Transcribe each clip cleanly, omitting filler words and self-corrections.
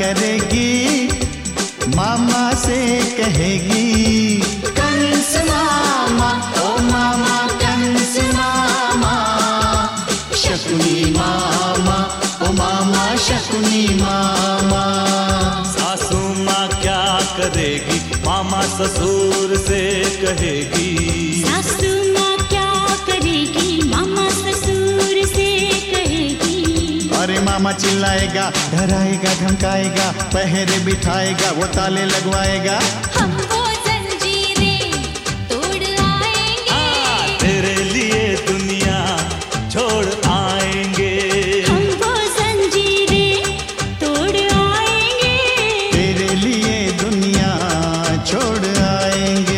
करेगी, मामा से कहेगी, कंस मामा ओ मामा कंस मामा, शकुनी मामा ओ मामा शकुनी मामा। सासू माँ क्या करेगी, मामा ससुर से कहेगी, सासू माँ क्या करेगी, मामा ससुर से कहेगी। अरे मामा चिल्लाएगा, डराएगा, धमकाएगा, पहरे बिठाएगा, वो ताले लगवाएगा, हम वो जंजीरें तोड़ आएंगे, तेरे लिए दुनिया छोड़ आएंगे, हम वो जंजीरें तोड़ आएंगे, तेरे लिए दुनिया छोड़ आएंगे।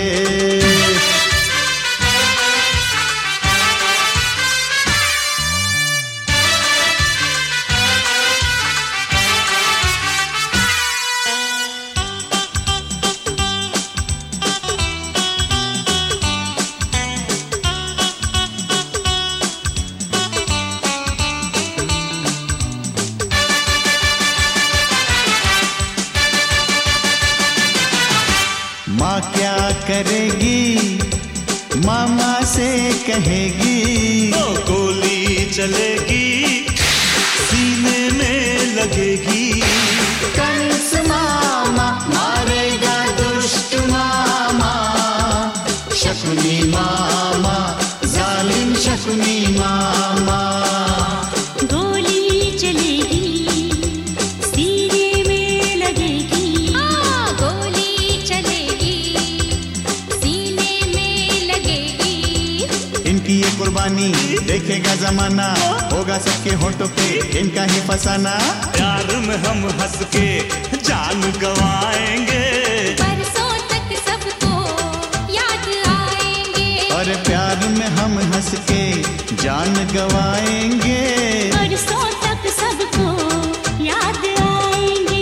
माँ क्या करेगी, मामा से कहेगी, तो गोली चलेगी, सीने में लगेगी, कंस मामा मारेगा दुष्ट मामा, शकुनी मामा जालिम शकुनी मामा। गोली चलेगी, सीने में लगेगी, गोली चलेगी, सीने में लगेगी। इनकी ये कुर्बानी देखेगा जमाना, होगा सबके होठों पे इनका ही फसाना, प्यार में हम हंस के जान गवाएंगे, बरसों तक सबको याद आएंगे, और प्यार में हम हंस के जान गवाएंगे, बरसों तक सबको याद आएंगे।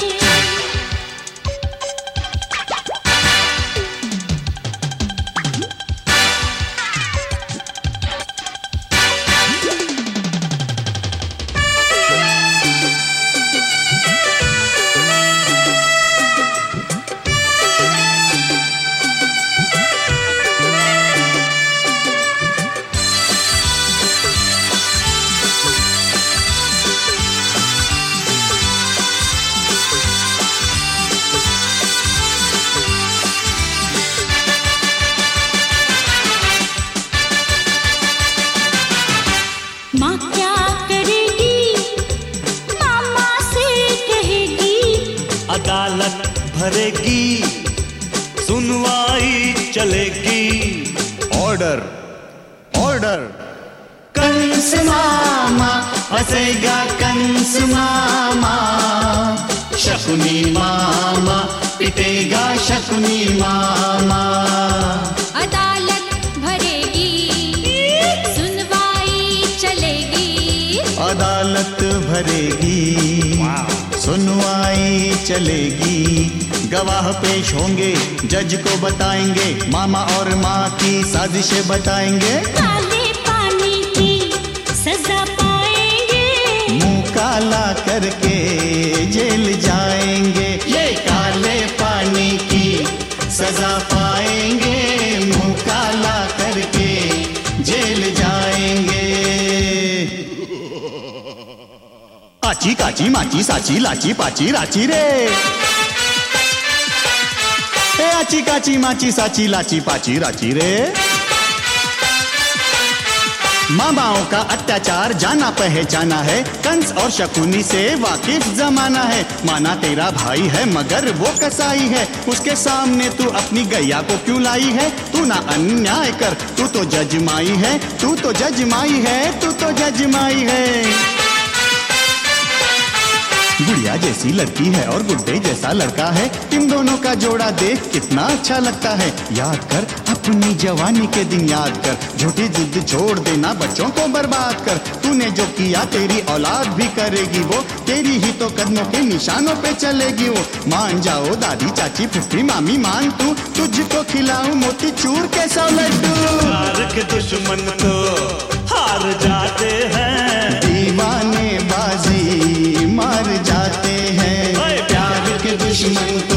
माँ क्या करेगी, मामा से कहेगी, अदालत भरेगी, सुनवाई चलेगी, ऑर्डर ऑर्डर, कंस मामा हंसेगा, कंस मामा शकुनी मामा पिटेगा, शकुनी मामा। अदालत भरेगी, सुनवाई चलेगी, अदालत भरेगी, सुनवाई चलेगी, गवाह पेश होंगे, जज को बताएंगे, मामा और माँ की साजिशें बताएंगे, काले पानी की सजा पाएंगे, मुंह काला करके जेल जाएंगे, ये काले पानी की सजा पाएंगे, मुंह काला करके जेल जाएंगे। आची काची माची साची लाची पाची राची रे, ए आची काची माची साची लाची पाची राची रे। मामाओं का अत्याचार जाना पहचाना है, कंस और शकुनी से वाकिफ जमाना है, माना तेरा भाई है मगर वो कसाई है, उसके सामने तू अपनी गैया को क्यों लाई है, तू ना अन्याय कर, तू तो जजमाई है, तू तो जजमाई है, तू तो जजमाई है। गुड़िया जैसी लड़की है और गुड्डे जैसा लड़का है, इन दोनों का जोड़ा देख कितना अच्छा लगता है, याद कर अपनी जवानी के दिन याद कर, झूठी जिद छोड़ देना बच्चों को बर्बाद कर, तूने जो किया तेरी औलाद भी करेगी वो, तेरी ही तो कदमों के निशानों पे चलेगी वो। मान जाओ दादी चाची फुफी मामी मान तू, तुझको खिलाऊं मोती चूर के सौ लड्डू। प्यार के दुश्मन तो हार जाते हैं, दीवाने बाजी मार जाते हैं, दुश्मन को